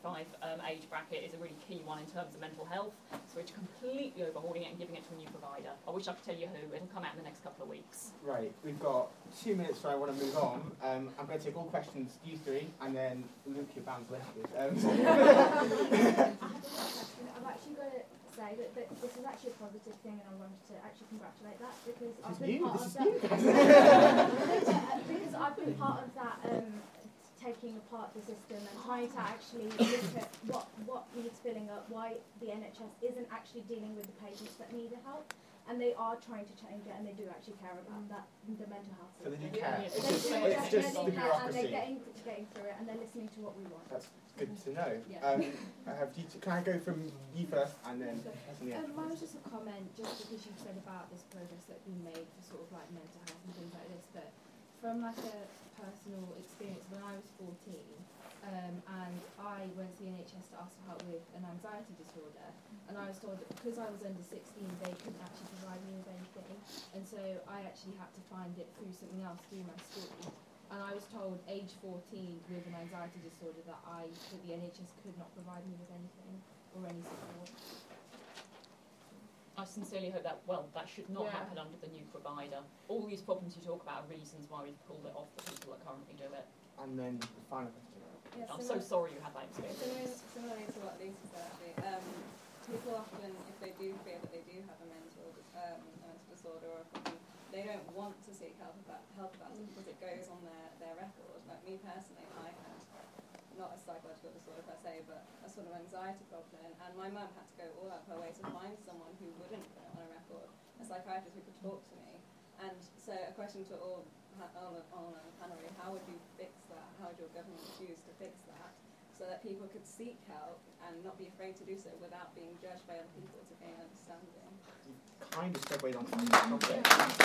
65 age bracket is a really key one in terms of mental health. So we're completely overhauling it and giving it to a new provider. I wish I could tell you who. It'll come out in the next couple of weeks. Right, we've got 2 minutes so I want to move on. I'm going to take all questions, you three, and then Luke, your band's lifted. I have a question. I've actually got to say that this is actually a positive thing, and I wanted to actually congratulate that because I've been part of that. Because I've been part of that. Taking apart the system and trying to actually look at what needs filling up, why the NHS isn't actually dealing with the patients that need the help, and they are trying to change it, and they do actually care about that, the mental health So system. they do care. They It's just the bureaucracy. and they're getting through it, and they're listening to what we want. That's good to know. Yeah. Can I go from you first, and then mine was just a comment, just because you said about this progress that's been made for sort of like mental health and things like this, but from like a personal experience, when I was 14, and I went to the NHS to ask for help with an anxiety disorder, and I was told that because I was under 16, they couldn't actually provide me with anything, and so I actually had to find it through something else, through my school. And I was told, age 14, with an anxiety disorder, that the NHS could not provide me with anything or any support. I sincerely hope that should not happen under the new provider. All these problems you talk about are reasons why we've pulled it off the people that currently do it. And then the final question. Yeah, I'm so sorry you had that experience. Similarly to what Lisa said, actually, people often, if they do feel that they do have a mental disorder or a problem, they don't want to seek help about it because it goes on their record. Like me personally, I had not a psychological disorder per se, but a sort of anxiety problem, and my mum had to go all out of her way to find someone who wouldn't put it on a record, a psychiatrist who could talk to me. And so a question to all on the panel, how would you fix that? How would your government choose to fix that so that people could seek help and not be afraid to do so without being judged by other people to gain understanding? Kind of segued on to the topic.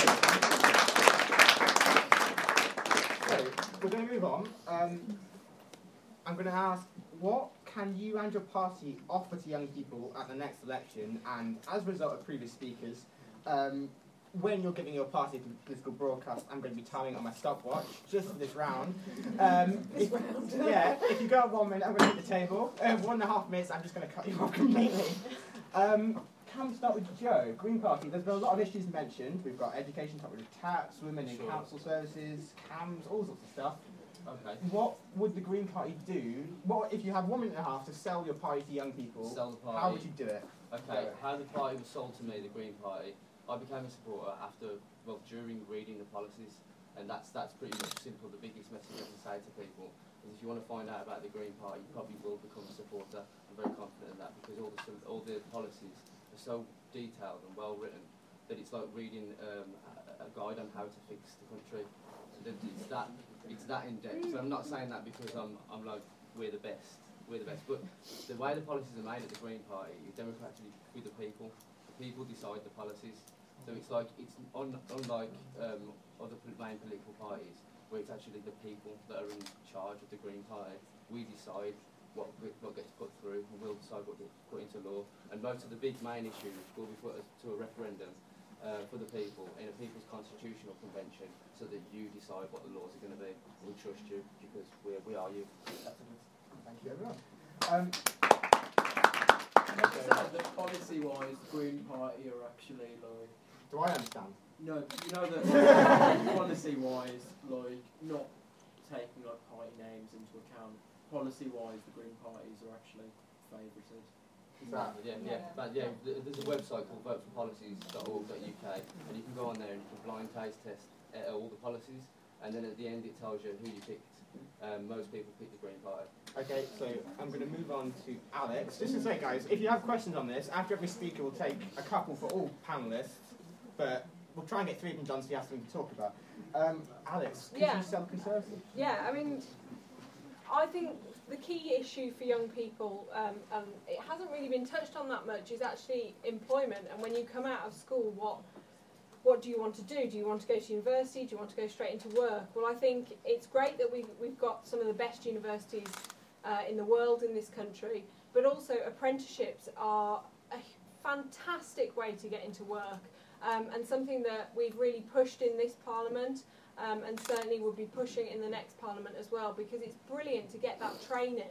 So, we're going to move on. I'm going to ask, what can you and your party offer to young people at the next election? And as a result of previous speakers, when you're giving your party a political broadcast, I'm going to be timing on my stopwatch, just for this round. If you go at 1 minute, I'm going to hit the table. 1.5 minutes, I'm just going to cut you off completely. Can we start with Joe? Green Party, there's been a lot of issues mentioned. We've got education, top with tax, women in council services, CAMS, all sorts of stuff. Okay. What would the Green Party do? What if you have 1.5 minutes to sell your party to young people? Sell the party. How would you do it? Okay. How the party was sold to me, the Green Party, I became a supporter during reading the policies, and that's pretty much simple. The biggest message I can say to people is if you want to find out about the Green Party, you probably will become a supporter. I'm very confident in that because all the policies are so detailed and well written that it's like reading a guide on how to fix the country. So it's that in depth. So I'm not saying that because I'm like we're the best, but the way the policies are made at the Green Party is democratically with the people. The people decide the policies. So it's unlike other main political parties where it's actually the people that are in charge of the Green Party. We decide what gets put through, and we'll decide what gets put into law. And most of the big main issues will be put to a referendum for the people in a people's constitutional convention, so that you decide what the laws are going to be. We trust you because we are you. Thank you, everyone. That policy-wise, the Green Party are actually like. Do I understand? No, you know that policy-wise, like not taking like party names into account. Policy-wise, the Green Parties are actually favoured. There's a website called voteforpolicies.org.uk, and you can go on there and you can blind taste test all the policies, and then at the end it tells you who you picked. Most people pick the Green Party. Okay, so I'm going to move on to Alex. Just to say, guys, if you have questions on this, after every speaker we'll take a couple for all panellists, but we'll try and get 3 of them done so you have something to talk about. Alex, could you sell Conservative? Yeah, I mean, I think the key issue for young people, and it hasn't really been touched on that much, is actually employment. And when you come out of school, what do you want to do? Do you want to go to university? Do you want to go straight into work? Well, I think it's great that we've got some of the best universities in the world in this country, but also apprenticeships are a fantastic way to get into work, and something that we've really pushed in this Parliament, and certainly will be pushing in the next Parliament as well, because it's brilliant to get that training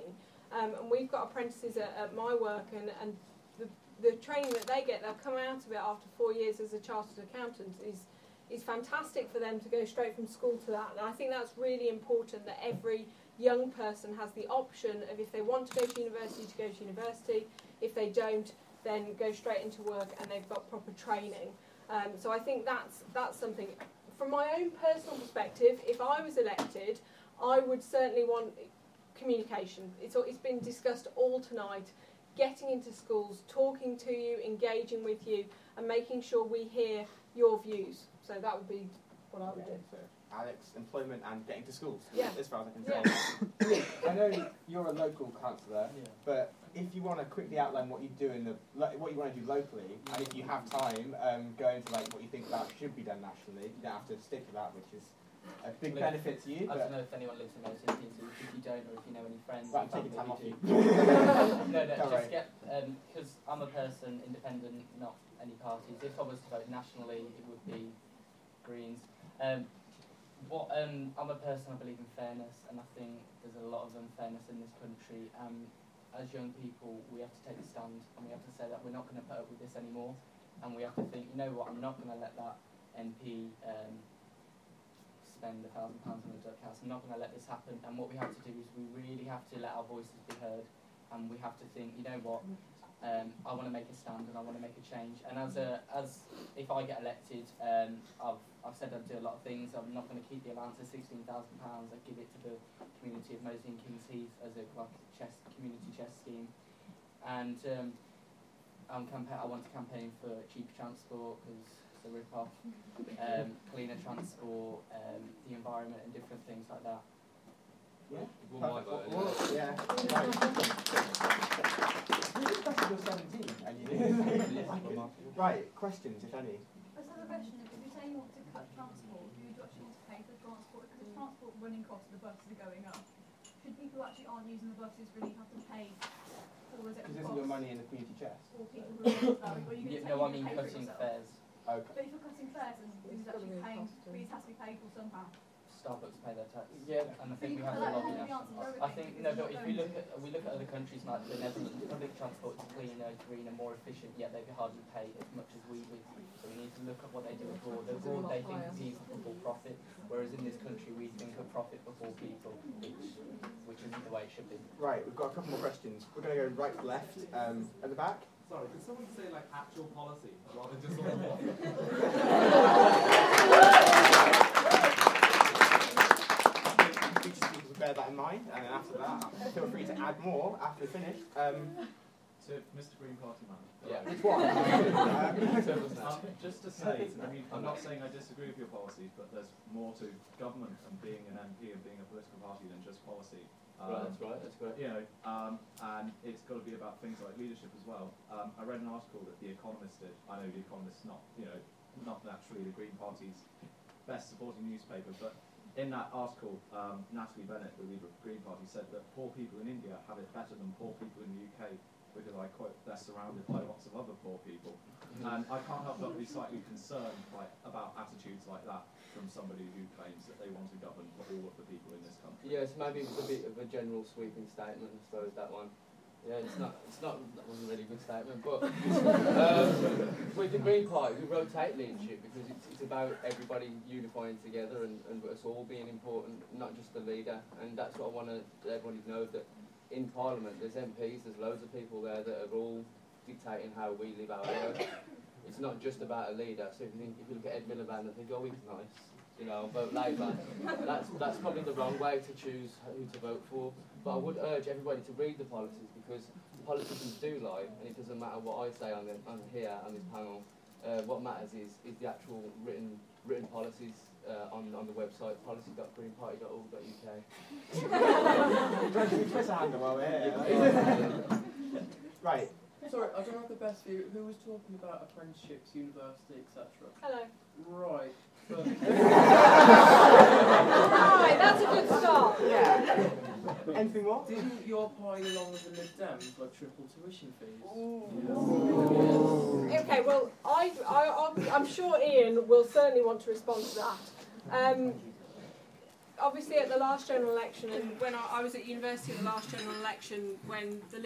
And we've got apprentices at my work, and the training that they get, they'll come out of it after 4 years as a chartered accountant, is fantastic for them to go straight from school to that. And I think that's really important, that every young person has the option of, if they want to go to university, to go to university. If they don't, then go straight into work and they've got proper training. So I think that's something. From my own personal perspective, if I was elected, I would certainly want communication. It's been discussed all tonight. Getting into schools, talking to you, engaging with you, and making sure we hear your views. So that would be what I would do. So, Alex, employment and getting to schools, Yeah. as far as I can tell. I know you're a local councillor, but if you want to quickly outline what you do what you want to do locally, and if you have time, go into like what you think about should be done nationally. You don't have to stick to that, which is a big benefit to you. I don't know if anyone lives in Milton Keynes, if you don't, or if you know any friends. Right, I'm taking time off you. No, Don't just worry. get, because I'm a person, independent, not any parties. If I was to vote nationally, it would be Greens. I'm a person, I believe in fairness, and I think there's a lot of unfairness in this country. As young people, we have to take a stand, and we have to say that we're not going to put up with this anymore, and we have to think, you know what, I'm not going to let that MP spend £1,000 on a duck house. I'm not going to let this happen. And what we have to do is we really have to let our voices be heard, and we have to think, you know what, I want to make a stand and I want to make a change. And as if I get elected, I've said I'd do a lot of things. I'm not going to keep the allowance of £16,000. I'd give it to the community of Moseley and Kings Heath as a community chess scheme. And I want to campaign for cheaper transport, because it's a rip-off, cleaner transport, the environment and different things like that. Yeah. Yeah. You're 17 and you do. Right, questions, if any. I just have a question. If you say you want to cut transport, do you actually want to pay for transport? Because the transport running costs of the buses are going up. Should people who actually aren't using the buses really have to pay for those extra Because costs? isn't your money in the community chest? Or people who are going to No, I mean cutting fares. Okay. But if you're cutting fares, then who's actually paying? Who's has to be paid for somehow? Starbucks pay their tax. Yeah. And I think we have to lobby national. I think no, but if we look at other countries like the Netherlands, public transport is cleaner, greener, more efficient, yet they hardly pay as much as we do. So we need to look at what they do abroad. Abroad they think of people before profit, whereas in this country we think of profit before people, which isn't the way it should be. Right, we've got a couple more questions. We're going to go right to left, at the back. Sorry, could someone say like actual policy rather than just sort of Bear that in mind, and then after that, feel free to add more after we finish. So, Mr. Green Party man. Yeah. Which one? Just to say, I mean, I'm not saying I disagree with your policies, but there's more to government and being an MP and being a political party than just policy. That's right. You know, and it's got to be about things like leadership as well. I read an article that The Economist did. I know The Economist's not naturally the Green Party's best supporting newspaper, but in that article, Natalie Bennett, the leader of the Green Party, said that poor people in India have it better than poor people in the UK, because I quote, they're surrounded by lots of other poor people. And I can't help but be slightly concerned about attitudes like that from somebody who claims that they want to govern for all of the people in this country. Yes, maybe it's a bit of a general sweeping statement, I suppose, that one. Yeah, that wasn't really a good statement, but with the Green Party, we rotate leadership because it's about everybody unifying together and us all being important, not just the leader. And that's what I want everybody to know, that in Parliament there's MPs, there's loads of people there that are all dictating how we live our work. It's not just about a leader. So if you look at Ed Miliband and think, oh, he's nice, you know, vote Labour, that's probably the wrong way to choose who to vote for. But I would urge everybody to read the policies, because politicians do lie, and it doesn't matter what I say on here on this panel. What matters is the actual written policies on the website policy.greenparty.org.uk. Twitter handle while we're here. Right. Sorry, I don't have the best view. Who was talking about apprenticeships, university, etc.? Hello. Right. Right, that's a good start. Yeah. Anything more? Didn't your party, along with the Lib Dems, like triple tuition fees? Okay, well, I'm sure Ian will certainly want to respond to that. obviously at the last general election, and when I was at university at the last general election, when the